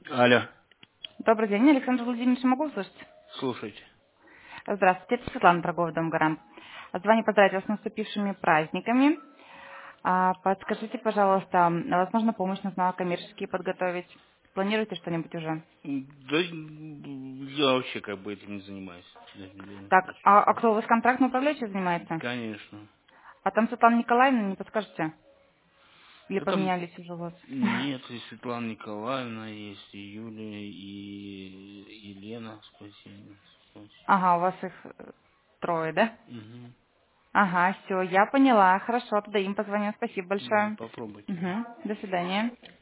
Алло, Добрый день, Александр Владимирович, могу услышать? слушайте. Здравствуйте, это Светлана, торговый дом «Гарант». Звоню поздравить вас с наступившими праздниками. Подскажите, пожалуйста, возможно, помощь нужна коммерчески подготовить? Планируете что-нибудь уже? Да я вообще как бы этим не занимаюсь. Так, а кто у вас контрактный управляющий занимается? Конечно. А там Светлана Николаевна, не подскажете? Или Да там поменялись уже у вас? нет, и Светлана Николаевна, есть и Юлия, и Елена, спасибо. Ага, у вас их трое, да? Угу. Ага, все, я поняла. Хорошо, тогда им позвоню. Спасибо Да, большое. попробуйте. Угу. До свидания.